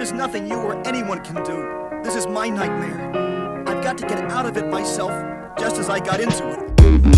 is nothing you or anyone can do. This is my nightmare. I've got to get out of it myself, just as I got into it.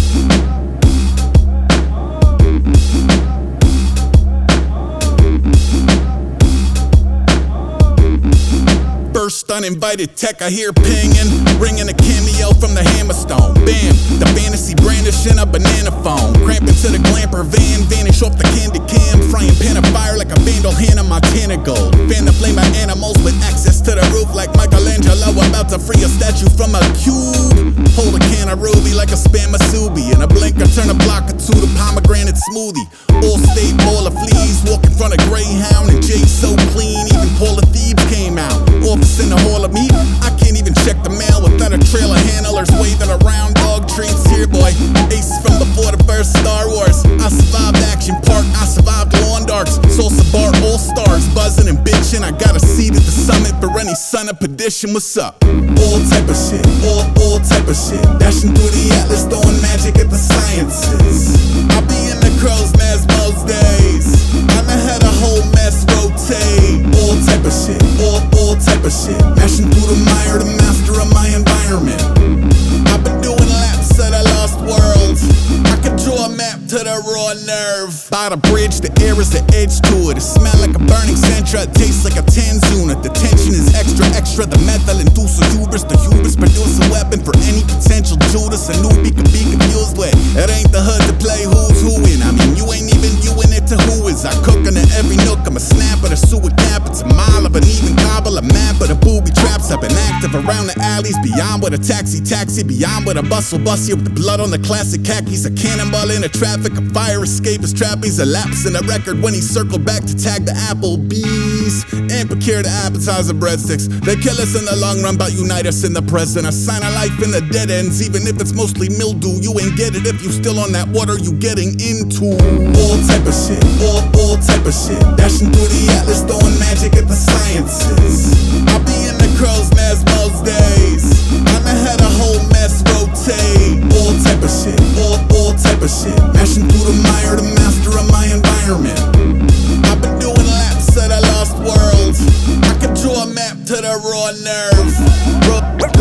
First uninvited tech I hear pinging, ringing a cameo from the Hammerstone. Bam, the fantasy brandishing a banana phone. Cramping to the glamper van, vanish off the candy can. Frying pan of fire like a vandal, Hannah Montana gold. Fan the flame by animals with access to the roof like Michelangelo about to free a statue from a cube. Hold a can of ruby like a spam Masubi. In a blink I turn a block or two to pomegranate smoothie. All state ball of fleas, walk in front of Greyhound and Jay so clean, even Paul of Thebes came out. Office in the hall of meat, I can't even check the mail without a trail of handlers waving around dog treats. Here boy, ace from before the first Star Wars. I survived Action Park, I survived Lawn Darts. Salsa Bar All Stars, buzzing and bitching. I got a seat at the summit for any son of perdition. What's up? All type of shit, all type of shit. Dashing through the atlas, throwing magic at the sciences. I'll be in the crow's nest most days. I'm ahead a whole mess rotate. All type of shit, all type of shit. Mashing through the mire, the master of my environment. I've been doing laps of the lost world. I could draw a map to the raw nerve. By the bridge, the air is the edge to it. It smells like a burning Sentra, it tastes like a Tanzuna. The tension is extra, the methyl inducer hubris. The hubris produce a weapon for any potential Judas. A newbie can be confused with. It ain't the hood to play who's who in. I mean, you ain't even you in it to who is. I cook into every nook, I'm a snapper, the sewer cap. It's a mile of an even cobble, a map of the booby traps. I've been active around the alleys, beyond with a taxi, beyond with a bus will bust you with the blood on the classic khakis. A cannonball in the traffic, a fire escape is trapeze. A lapse in the record when he circled back to tag the Applebee's and procure the appetizer breadsticks. They kill us in the long run, but unite us in the present. A sign of life in the dead ends, even if it's mostly mildew. You ain't get it if you still on that water you getting into. All type of shit, all type of shit. Dashing through the atlas, throwing magic at the sciences. I'll be in the crow's nest most days. I'm ahead a whole mess rotate. All type of shit, all type of shit. Mashing through the mire, the master of my environment. I've been doing laps of the lost world. I could draw a map to the raw nerve. Raw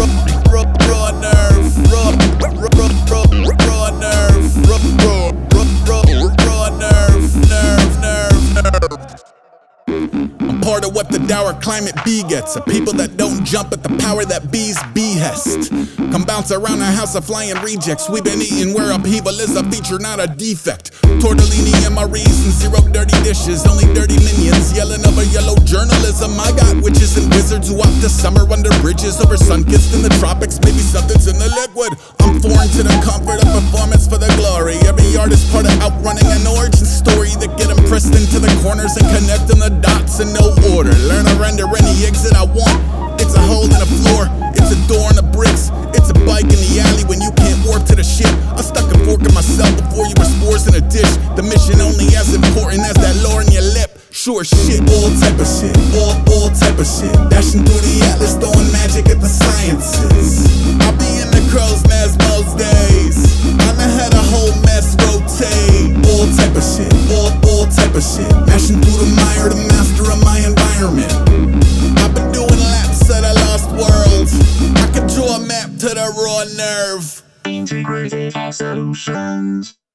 nerve. Raw nerve. I'm part of what the dour climate bee gets. A people that don't jump at the power that bees behest. Come bounce around a house of flying rejects. We've been eating where upheaval is a feature, not a defect. Tortellini MREs and zero dirty dishes. Only dirty minions yelling over yellow journalism. I got witches and wizards who opt to summer under bridges. Over sun-kissed in the tropics, maybe something's in the liquid. I'm foreign to the comfort of performance for the glory. Every artist part of outrunning an origin story that get them pressed into the corners and connecting the dots in no order. Learn to render any exit I want. It's a hole in the floor, it's a door in the bricks. It's a bike in the alley when you can't warp to the ship. I stuck a fork in myself before you were spores in a dish. The mission only as important as that lore in your lip. Sure shit, all type of shit, all type of shit. Dashing through the atlas, throwing magic at the sciences. I'll be in the crow's nest most days. I'm ahead a whole mess rotate. All type of shit, all type of shit. Mashing through the mire, the master of my environment. I've been doing laps of the lost world. I could draw a map to the raw nerve. Integrated solutions.